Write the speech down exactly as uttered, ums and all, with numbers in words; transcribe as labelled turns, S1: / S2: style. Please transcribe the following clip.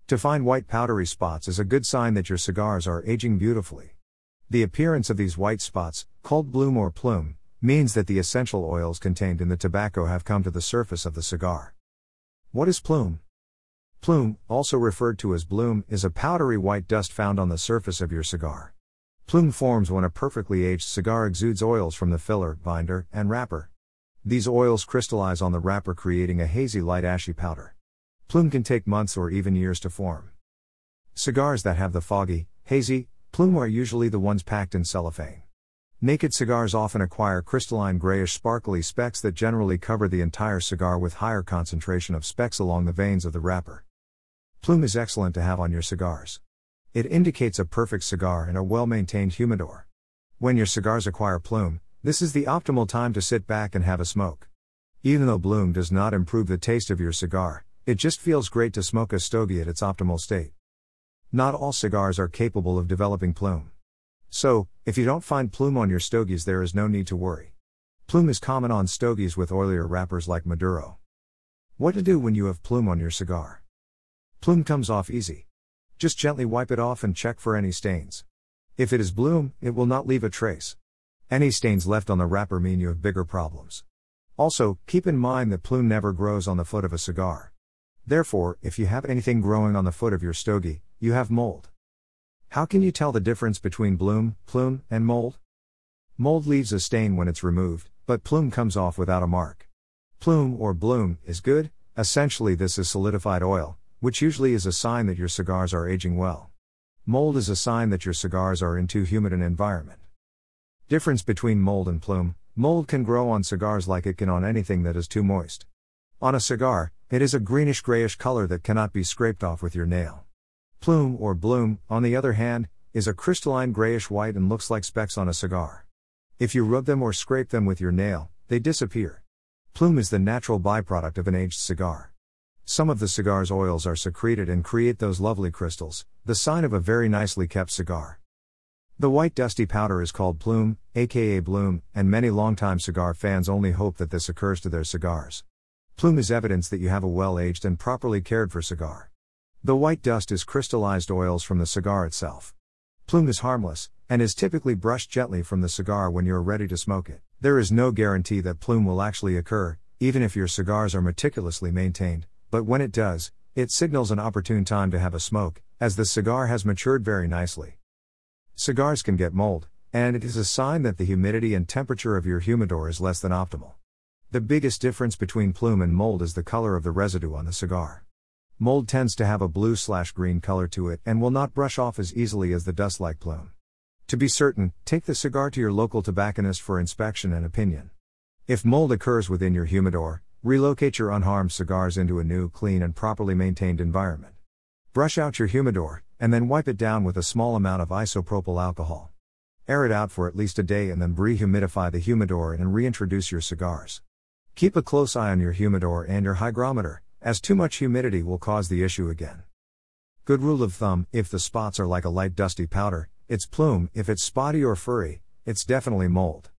S1: To find white powdery spots is a good sign that your cigars are aging beautifully. The appearance of these white spots, called bloom or plume, means that the essential oils contained in the tobacco have come to the surface of the cigar. What is plume? Plume, also referred to as bloom, is a powdery white dust found on the surface of your cigar. Plume forms when a perfectly aged cigar exudes oils from the filler, binder, and wrapper. These oils crystallize on the wrapper, creating a hazy light ashy powder. Plume can take months or even years to form. Cigars that have the foggy, hazy, plume are usually the ones packed in cellophane. Naked cigars often acquire crystalline grayish sparkly specks that generally cover the entire cigar, with higher concentration of specks along the veins of the wrapper. Plume is excellent to have on your cigars. It indicates a perfect cigar and a well-maintained humidor. When your cigars acquire plume, this is the optimal time to sit back and have a smoke. Even though bloom does not improve the taste of your cigar, it just feels great to smoke a stogie at its optimal state. Not all cigars are capable of developing plume. So, if you don't find plume on your stogies, there is no need to worry. Plume is common on stogies with oilier wrappers like Maduro. What to do when you have plume on your cigar? Plume comes off easy. Just gently wipe it off and check for any stains. If it is bloom, it will not leave a trace. Any stains left on the wrapper mean you have bigger problems. Also, keep in mind that plume never grows on the foot of a cigar. Therefore, if you have anything growing on the foot of your stogie, you have mold. How can you tell the difference between bloom, plume, and mold? Mold leaves a stain when it's removed, but plume comes off without a mark. Plume or bloom is good. Essentially, this is solidified oil, which usually is a sign that your cigars are aging well. Mold is a sign that your cigars are in too humid an environment. Difference between mold and plume: mold can grow on cigars like it can on anything that is too moist. On a cigar, it is a greenish-grayish color that cannot be scraped off with your nail. Plume or bloom, on the other hand, is a crystalline grayish-white and looks like specks on a cigar. If you rub them or scrape them with your nail, they disappear. Plume is the natural byproduct of an aged cigar. Some of the cigar's oils are secreted and create those lovely crystals, the sign of a very nicely kept cigar. The white dusty powder is called plume, aka bloom, and many longtime cigar fans only hope that this occurs to their cigars. Plume is evidence that you have a well-aged and properly cared for cigar. The white dust is crystallized oils from the cigar itself. Plume is harmless, and is typically brushed gently from the cigar when you are ready to smoke it. There is no guarantee that plume will actually occur, even if your cigars are meticulously maintained, but when it does, it signals an opportune time to have a smoke, as the cigar has matured very nicely. Cigars can get mold, and it is a sign that the humidity and temperature of your humidor is less than optimal. The biggest difference between plume and mold is the color of the residue on the cigar. Mold tends to have a blue-slash-green color to it and will not brush off as easily as the dust like plume. To be certain, take the cigar to your local tobacconist for inspection and opinion. If mold occurs within your humidor, relocate your unharmed cigars into a new, clean and properly maintained environment. Brush out your humidor, and then wipe it down with a small amount of isopropyl alcohol. Air it out for at least a day and then rehumidify the humidor and reintroduce your cigars. Keep a close eye on your humidor and your hygrometer, as too much humidity will cause the issue again. Good rule of thumb: if the spots are like a light dusty powder, it's plume; if it's spotty or furry, it's definitely mold.